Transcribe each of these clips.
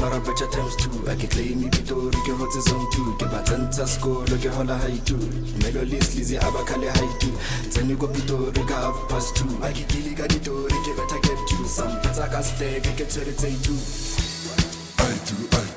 mara betcha times two. I can claim me bito, ke hotse zone two. Ke batanta school, ke hola high two. Melo list lizi abakale high two. Zeni go bito, ke half past two. I can kill it, ke better get two. Some pizza can stay, ke tell it say two. I do.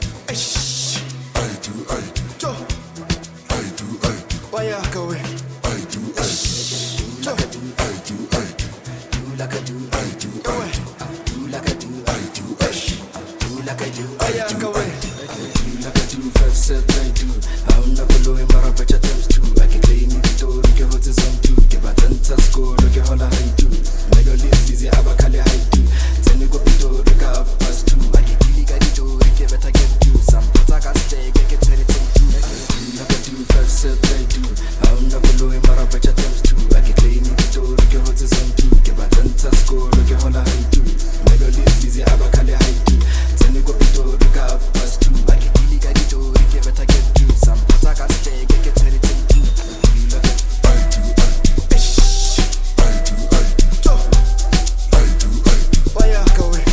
Why you go away? I do. Like I do. Do like I do. Go away. Do like I do. Do like I do. Why you go away? Do like I do. 5 7 I do. I'm not below him, mara betcha times two. I can claim me bito, ke hotse zone two. Ke batanta school, ke hola high two. Melo list lizi abakale high two. Zeni go bito, ke half past two. I can kill it, ke better get two. Some pizza can stay, ke tell it say two. Do like I do. 5 7 I do. I'm not below him, mara betcha times two. I can claim me bito, ke hotse zone two. Ke batanta school, ke hola high two. Melo list lizi abakale high two. Zeni go bito, ke half past two. I can kill it, ke better get two. Some pizza can stay, ke tell it say two. Do like I do. Why you go away?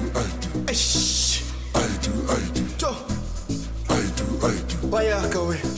Why you go away?